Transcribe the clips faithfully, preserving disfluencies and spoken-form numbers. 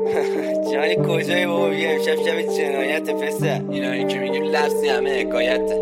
جانی کجایی بابا؟ بیا امشب شب جنایت پسر. اینایی که میگیم لفظی همه حکایته.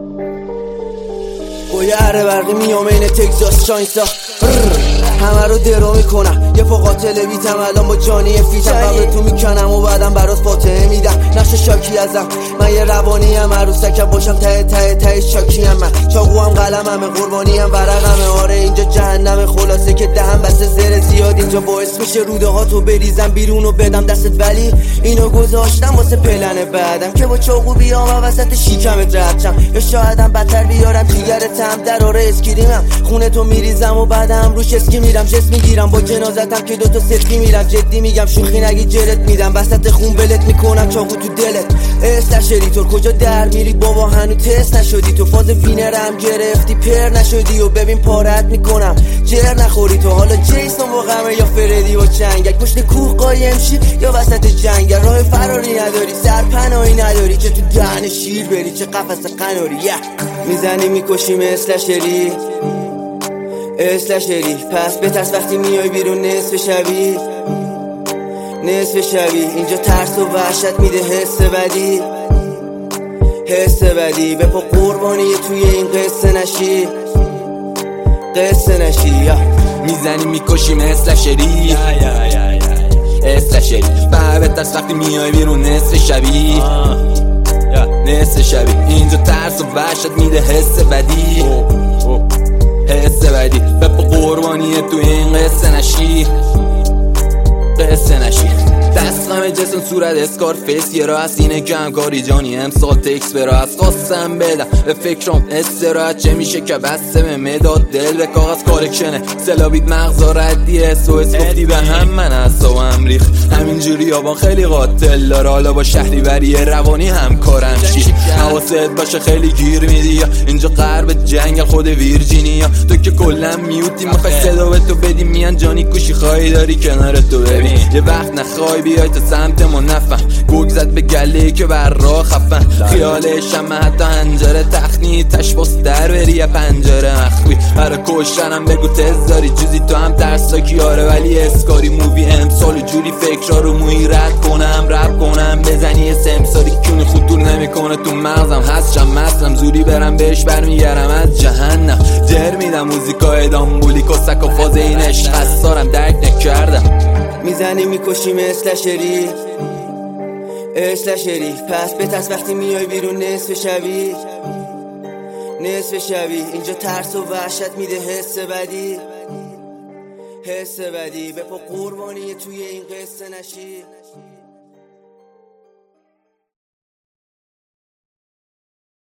با یه اره برقی میام این تگزاس شاینسا همه رو درو میکنم. یه پا قاتل بیتم الان با جانی فیتم. قبل تو میکنم و بعدم برات فاتحه میدم. نقش شاکی ازم من یه روانی هم عروسکم باشم ته ته ته شاکی هم من. چاقو هم قلم همه قربانی هم ورقمه. آره اینجا جهنم خلاصه که دهم بسته زر زیاد. اینجا باعث میشه روده ها تو بریزم بیرون و بدم دستت. ولی اینو گذاشتم واسه پلن بعدم که با چاقو بیام و وسط شیکمت ردشم. یا شایدم بدتر بیارم جیگرتم در آره اسکریمم. خونه تو میریزم و بعدم روش اسکی میرم جس میگیرم. با جنازتم که دوتا سلفی میرم. جدی میگم شوخی نگی جرت میدم. وسط خون بلت میکنم چاقو تو دلت. استشری تو کجا در میری بابا؟ هنو تست نشدی تو. فاز وینرم گرفتی پر نشدی و ببین پارت میکنم جر نخوری تو. حالا جیسون با غمه یا فردی با چنگک. پشت کوه قایم شی یا وسط جنگل. راه فراری نداری سرپناهی نداری که تو دهن شیر بری. چه قفس قناری yeah. میزنی میکشی مثل شری اسلشری. پس بترس وقتی میای بیرون نصف شبی نصف شبی. اینجا ترس و وحشت میده حس بدی حس بدی. به پا قربانی توی این قصه نشی قصه نشی یا میزنی میکشی مثل شری اسل شری. فقط بترس وقتی میای بیرون نصف شبی نصف شبی. اینجا ترس و وحشت میده حس بدی حس بدی. به پا قربانی تو این قصه نشی قصه نشی. دستم جسم صورت اسکار فیس. یه راه از اینه که همکاری جانی امسال تکس برا از خواستم بدم به فکرم استراحت. چه میشه که بسته به مداد دل به کاغذ کارکشنه. سلابید مغزا ردی اس و اس گفتی به هم من اصاب امریخ. همینجوری آبان خیلی قاتل داره. حالا با شهری بری روانی همکارم شی. حواست باشه خیلی گیر میدی. اینجا غرب جنگل خود ویرجینیا. تو که کلا میوتی میخوای صدا به تو بدی. میان جانی کوشی خواهی داری کنار تو ببین. یه وقت نخوای بیای تا سمت ما نفهم. گوگ زد به گله که بر راه خفن. خیالش هم حتی هنجره تخنی تش باس در بری یه پنجره مخفی. برای کشتنم بگو تز داری جوزی تو هم ترساکی آره. ولی اسکاری مووی امسال و جوری فکرها رو موی رد کنم رب کنم. بزنی سمساری کونی خطور نمیکنه تو مغزم. هستم مستم زوری برم بهش برمیگرم از جهنم. جر میدم موزیکای دامبولی کسک و فاز این عشق خسارم درک نکردم. میزنی میکشی مثل شری اسل شری. پس بترس وقتی میای بیرون نصف شبی نصف شبی. اینجا ترس و وحشت میده حس بدی حس بدی. به پا قربانی توی این قصه نشی